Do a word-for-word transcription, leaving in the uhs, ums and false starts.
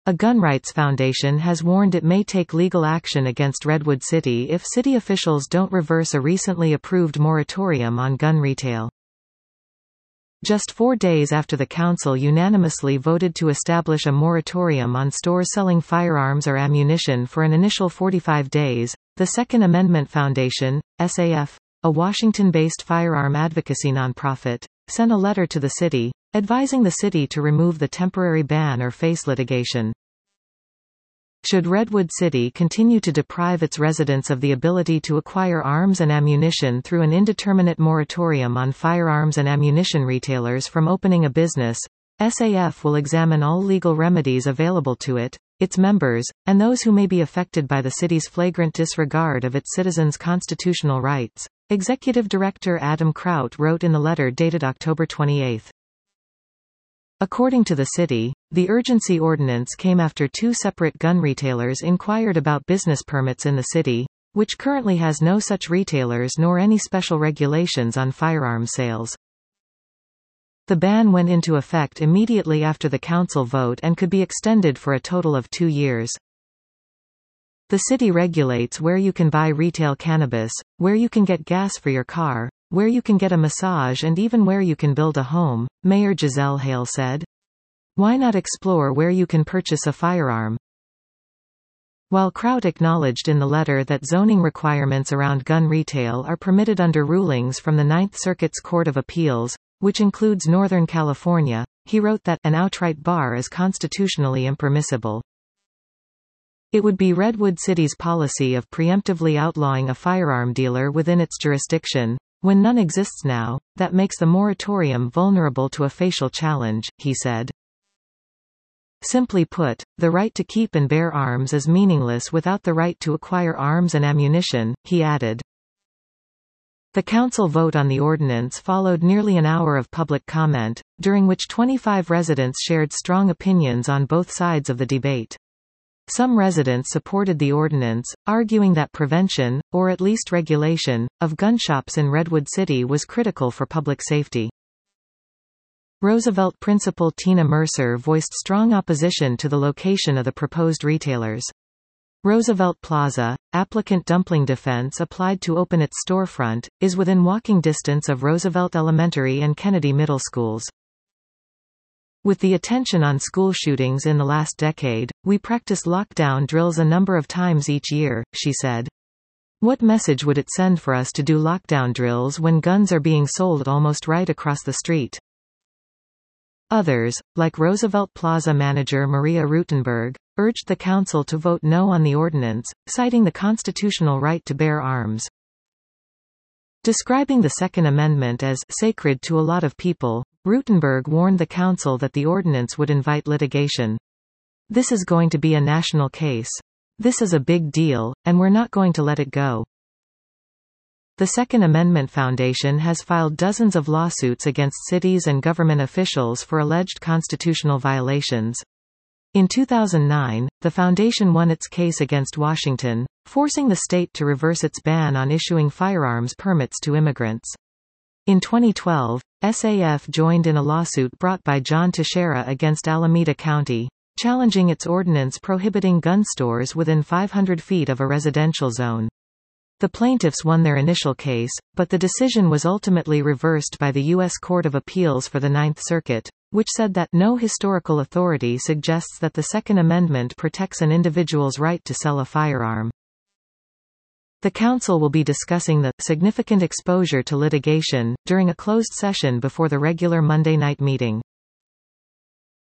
A gun rights foundation has warned it may take legal action against Redwood City if city officials don't reverse a recently approved moratorium on gun retail. Just four days after the council unanimously voted to establish a moratorium on stores selling firearms or ammunition for an initial forty-five days, the Second Amendment Foundation, S A F, a Washington-based firearm advocacy nonprofit, sent a letter to the city, advising the city to remove the temporary ban or face litigation. Should Redwood City continue to deprive its residents of the ability to acquire arms and ammunition through an indeterminate moratorium on firearms and ammunition retailers from opening a business, S A F will examine all legal remedies available to it, its members, and those who may be affected by the city's flagrant disregard of its citizens' constitutional rights, Executive Director Adam Kraut wrote in the letter dated October twenty-eighth. According to the city, the urgency ordinance came after two separate gun retailers inquired about business permits in the city, which currently has no such retailers nor any special regulations on firearm sales. The ban went into effect immediately after the council vote and could be extended for a total of two years. The city regulates where you can buy retail cannabis, where you can get gas for your car, where you can get a massage, and even where you can build a home, Mayor Giselle Hale said. Why not explore where you can purchase a firearm? While Kraut acknowledged in the letter that zoning requirements around gun retail are permitted under rulings from the Ninth Circuit's Court of Appeals, which includes Northern California, he wrote that an outright bar is constitutionally impermissible. It would be Redwood City's policy of preemptively outlawing a firearm dealer within its jurisdiction, when none exists now, that makes the moratorium vulnerable to a facial challenge, he said. Simply put, the right to keep and bear arms is meaningless without the right to acquire arms and ammunition, he added. The council vote on the ordinance followed nearly an hour of public comment, during which twenty-five residents shared strong opinions on both sides of the debate. Some residents supported the ordinance, arguing that prevention, or at least regulation, of gun shops in Redwood City was critical for public safety. Roosevelt principal Tina Mercer voiced strong opposition to the location of the proposed retailers. Roosevelt Plaza, applicant Dumpling Defense applied to open its storefront, is within walking distance of Roosevelt Elementary and Kennedy Middle Schools. With the attention on school shootings in the last decade, we practice lockdown drills a number of times each year, she said. What message would it send for us to do lockdown drills when guns are being sold almost right across the street? Others, like Roosevelt Plaza manager Maria Rutenberg, urged the council to vote no on the ordinance, citing the constitutional right to bear arms. Describing the Second Amendment as sacred to a lot of people, Rutenberg warned the council that the ordinance would invite litigation. This is going to be a national case. This is a big deal, and we're not going to let it go. The Second Amendment Foundation has filed dozens of lawsuits against cities and government officials for alleged constitutional violations. In two thousand nine, the foundation won its case against Washington, forcing the state to reverse its ban on issuing firearms permits to immigrants. In twenty twelve, S A F joined in a lawsuit brought by John Teixeira against Alameda County, challenging its ordinance prohibiting gun stores within five hundred feet of a residential zone. The plaintiffs won their initial case, but the decision was ultimately reversed by the U S Court of Appeals for the Ninth Circuit, which said that no historical authority suggests that the Second Amendment protects an individual's right to sell a firearm. The council will be discussing the significant exposure to litigation during a closed session before the regular Monday night meeting.